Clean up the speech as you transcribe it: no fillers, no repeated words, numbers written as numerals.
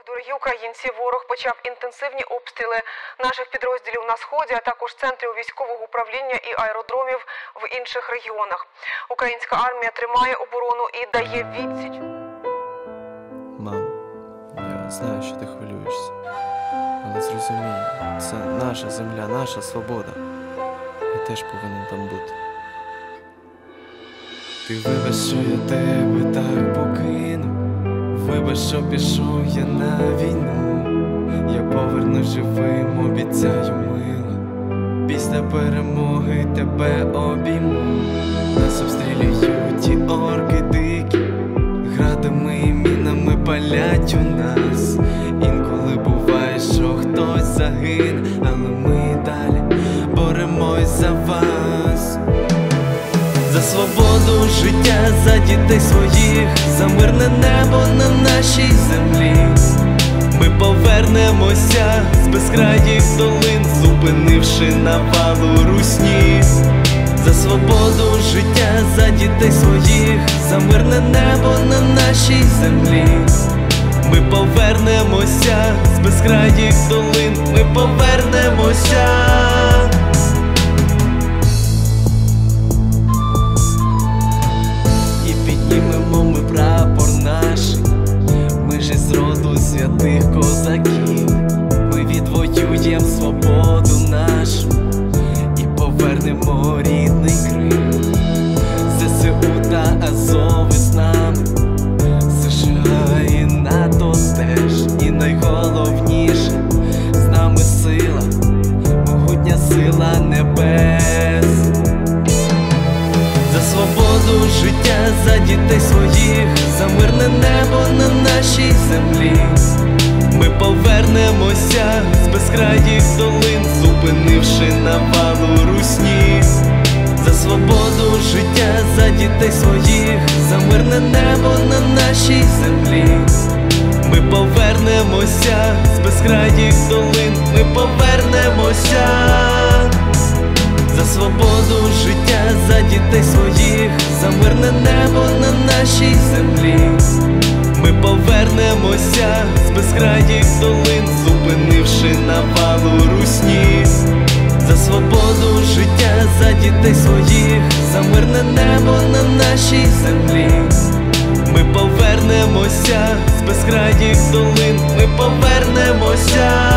Дорогі українці, ворог почав інтенсивні обстріли наших підрозділів на Сході, а також центрів військового управління і аеродромів в інших регіонах. Українська армія тримає оборону і дає відсіч. Мам, я знаю, що ти хвилюєшся, але зрозумій, це наша земля, наша свобода. Я теж повинен там бути. Ти вибач, що я тебе так покинув. Вибач, що пішов я на війну. Я повернусь живим, обіцяю, мила. Після перемоги тебе обійму. Нас обстрілюють ті орки дикі, градами і мінами палять у нас. Інколи буває, що хтось загине, але ми далі боремось за вас. За свободу життя, за дітей своїх, за мирне небо на нашій землі. Ми повернемося з безкрайніх долин, зупинивши навалу русні. За свободу життя, за дітей своїх, за мирне небо на нашій землі. Ми повернемося з безкрайніх долин, ми повернемося. Піднімемо ми прапор наш, ми ж із роду святих козаків. Ми відвоюєм свободу нашу і повернемо рідний Крим. ЗСУ та Азов з нами, США і НАТО теж. І найголовніше, з нами сила, могутня сила небес. За свободу життя, за дітей своїх, за мирне небо на нашій землі. Ми повернемося з безкрайніх долин, зупинивши навалу русні. За свободу життя, за дітей своїх, за мирне небо на нашій землі. Ми повернемося з безкрайніх долин, ми повернемося. За свободу життя, за дітей своїх, за мирне небо на нашій землі. Ми повернемося з безкрайніх долин, зупинивши навалу русні. За свободу життя, за дітей своїх, за мирне небо на нашій землі. Ми повернемося з безкрайніх долин, ми повернемося.